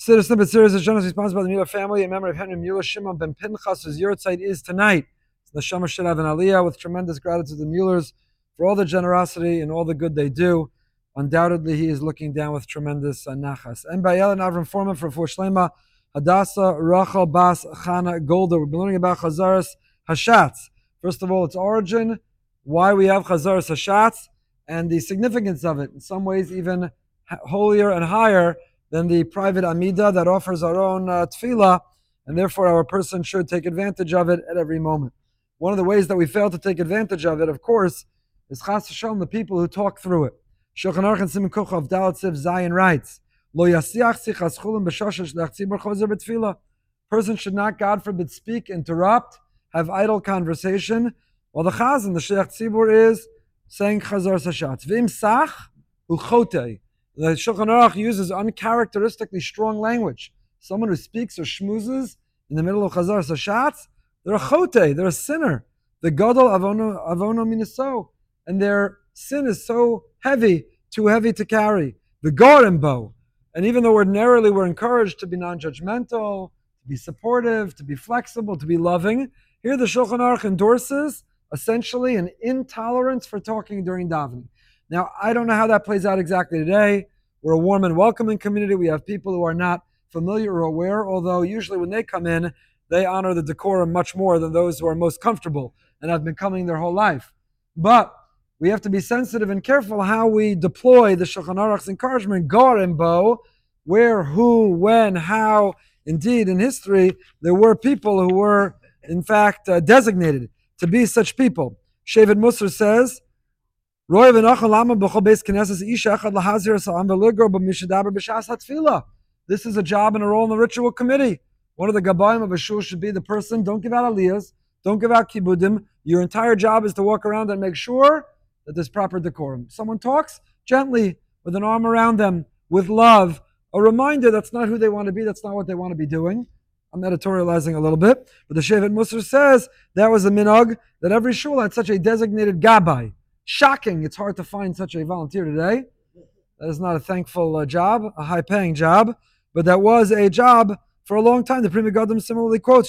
Siddur Snippet series is generously sponsored by the Mueller family in memory of Henry Mueller. Shimon ben Pinchas, whose yahrzeit is tonight. The Neshama should have an aliyah with tremendous gratitude to the Muellers for all the generosity and all the good they do. Undoubtedly, he is looking down with tremendous nachas. And by Ellen Avram Foreman for Shlema, Hadassah Rachel Bas Chana Golda. We've been learning about Chazaras Hashatz. First of all, its origin, why we have Chazaras Hashatz, and the significance of it. In some ways, even holier and higher than the private Amidah that offers our own tefillah, and therefore our person should take advantage of it at every moment. One of the ways that we fail to take advantage of it, of course, is Chas Hashem, the people who talk through it. Shulchan Aruch and Siman Kuf of Dalet Siv Zayin writes, Lo yasiach sichas chulim b'shoshesh l'ach tzibur chozer b'tefillah. Person should not, God forbid, speak, interrupt, have idle conversation, while the chazan, the shliach tzibur, is saying Chazaras Hashatz. V'im sach u'chotei. The Shulchan Aruch uses uncharacteristically strong language. Someone who speaks or schmoozes in the middle of Chazaras Hashatz, they're a chote, they're a sinner. The gadol avono minaso, and their sin is so heavy, too heavy to carry. The gorimbo, and even though ordinarily we're encouraged to be non-judgmental, to be supportive, to be flexible, to be loving, here the Shulchan Aruch endorses essentially an intolerance for talking during davening. Now, I don't know how that plays out exactly today. We're a warm and welcoming community. We have people who are not familiar or aware, although usually when they come in, they honor the decorum much more than those who are most comfortable and have been coming their whole life. But we have to be sensitive and careful how we deploy the Shulchan Aruch's encouragement, Gar and Bo, where, who, when, how. Indeed, in history, there were people who were, in fact, designated to be such people. Shevet Musar says, this is a job and a role in the ritual committee. One of the gabayim of a shul should be the person, don't give out aliyahs, don't give out kibudim. Your entire job is to walk around and make sure that there's proper decorum. Someone talks gently, with an arm around them, with love, a reminder that's not who they want to be, that's not what they want to be doing. I'm editorializing a little bit, but the Shevet Musar says that was a minhag, that every shul had such a designated gabbai. Shocking, it's hard to find such a volunteer today. That is not a thankful job, a high-paying job, but that was a job for a long time. The Pri Megadim similarly quotes,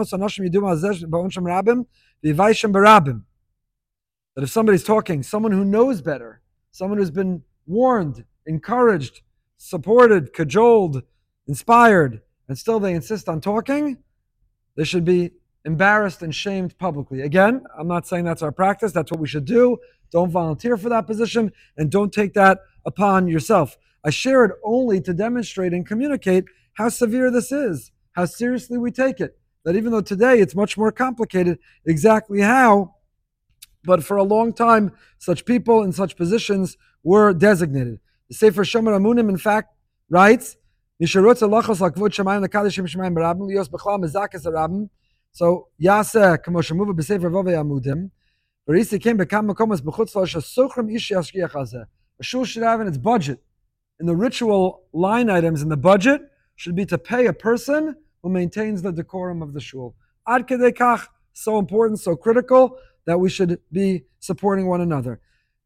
that if somebody's talking, someone who knows better, someone who's been warned, encouraged, supported, cajoled, inspired, and still they insist on talking, they should be embarrassed and shamed publicly. Again, I'm not saying that's our practice, that's what we should do. Don't volunteer for that position, and don't take that upon yourself. I share it only to demonstrate and communicate how severe this is, how seriously we take it. That even though today it's much more complicated, exactly how, but for a long time, such people in such positions were designated. The Sefer Shomer Amunim, in fact, writes, so Yaseh Kamoshamuva B'Sefer Vovei Amudim. Barisi came become Makomas B'Chutz Lo Shasochrem Ishi Ashkiach Hazeh. A shul should have in its budget, in the ritual line items in the budget, should be to pay a person who maintains the decorum of the shul. Ad Kedei Kach, so important, so critical, that we should be supporting one another.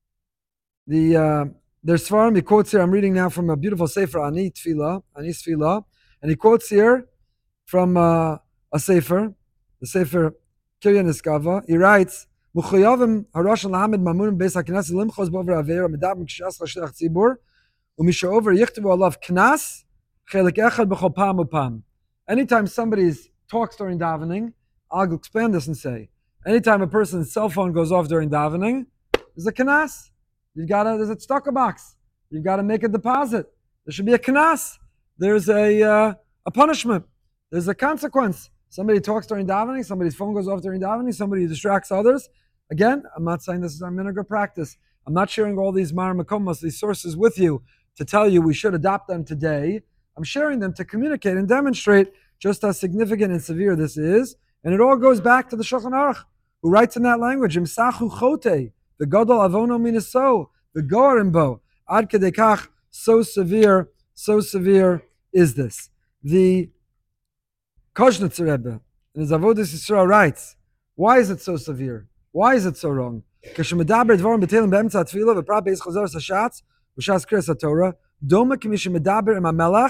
There's Svarim, he quotes here, I'm reading now from a beautiful Sefer, Ani Tefillah, and he quotes here from a Sefer, the Sefer Kirya Niskava. He writes, Muchayavim harashan lahamid mamunim beis haKnesset limchos b'over avera medab mikshas l'shliach tzibur u'mishaover yichtavu alav knas chelik echad b'chol pam upam. Anytime somebody talks during davening, I'll expand this and say, anytime a person's cell phone goes off during davening, there's a knas. There's a tzedakah box. You've got to make a deposit. There should be a knas. There's a punishment. There's a consequence. Somebody talks during davening, somebody's phone goes off during davening, somebody distracts others. Again, I'm not saying this is our minhag practice. I'm not sharing all these Mar Makomos, these sources with you to tell you we should adopt them today. I'm sharing them to communicate and demonstrate just how significant and severe this is. And it all goes back to the Shulchan Aruch, who writes in that language, Imsachu chote, the gadol avono minaso, the gorimbo, ad kedei kach, so severe is this. The Koznitzer Rebbe in his Avodas Yisrael writes, why is it so severe? Why is it so wrong? K'shemadaber dvarim b'teilim be'emtza tefillah v'prat beis chazaras hashatz v'shas kriyas haTorah doma k'mishemedaber im hamelach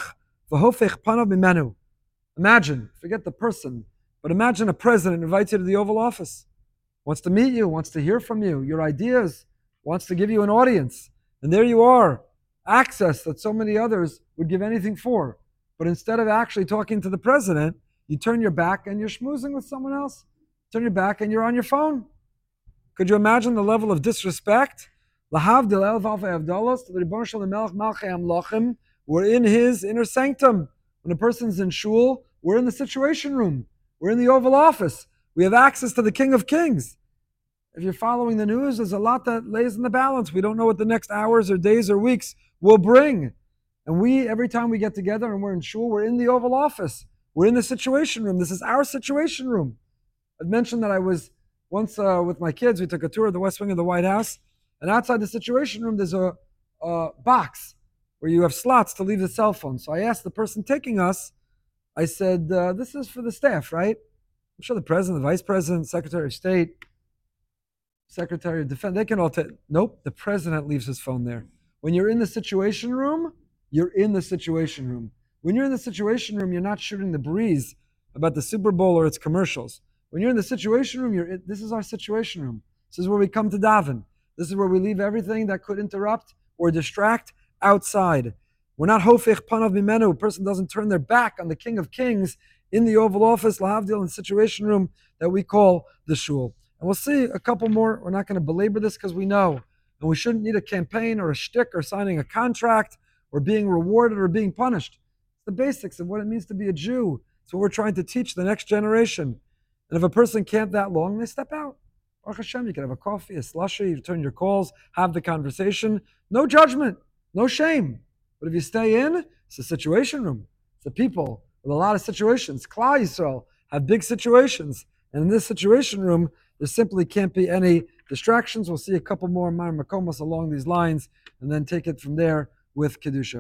V'hofech panav mimenu. Imagine, forget the person, but imagine a president invites you to the Oval Office, wants to meet you, wants to hear from you, your ideas, wants to give you an audience. And there you are, access that so many others would give anything for. But instead of actually talking to the president, you turn your back and you're schmoozing with someone else. Turn your back and you're on your phone. Could you imagine the level of disrespect? Lahavdil el v'alfei avdalos, to the Rebbeinu Shalom Melech Malchei Amlachim. We're in his inner sanctum. When a person's in shul, we're in the situation room. We're in the Oval Office. We have access to the King of Kings. If you're following the news, there's a lot that lays in the balance. We don't know what the next hours or days or weeks will bring. And every time we get together and we're in shul, we're in the Oval Office. We're in the situation room. This is our situation room. I've mentioned that I was once with my kids, we took a tour of the West Wing of the White House. And outside the situation room, there's a box where you have slots to leave the cell phone. So I asked the person taking us, I said, this is for the staff, right? I'm sure the president, the vice president, secretary of state, secretary of defense, they can all take. Nope, the president leaves his phone there. When you're in the situation room, you're in the situation room. When you're in the situation room, you're not shooting the breeze about the Super Bowl or its commercials. When you're in the situation room, this is our situation room. This is where we come to daven. This is where we leave everything that could interrupt or distract outside. We're not hofech panav mimenu. A person doesn't turn their back on the King of Kings in the Oval Office, lahavdil, in the situation room that we call the shul. And we'll see a couple more. We're not going to belabor this because we know. And we shouldn't need a campaign or a shtick or signing a contract or being rewarded or being punished. It's the basics of what it means to be a Jew. It's what we're trying to teach the next generation. And if a person can't that long, they step out. Baruch Hashem, you can have a coffee, a slushie, you return your calls, have the conversation. No judgment, no shame. But if you stay in, it's a situation room. It's a people with a lot of situations. Klal Yisrael have big situations. And in this situation room, there simply can't be any distractions. We'll see a couple more Mar Makomos along these lines and then take it from there with Kedusha.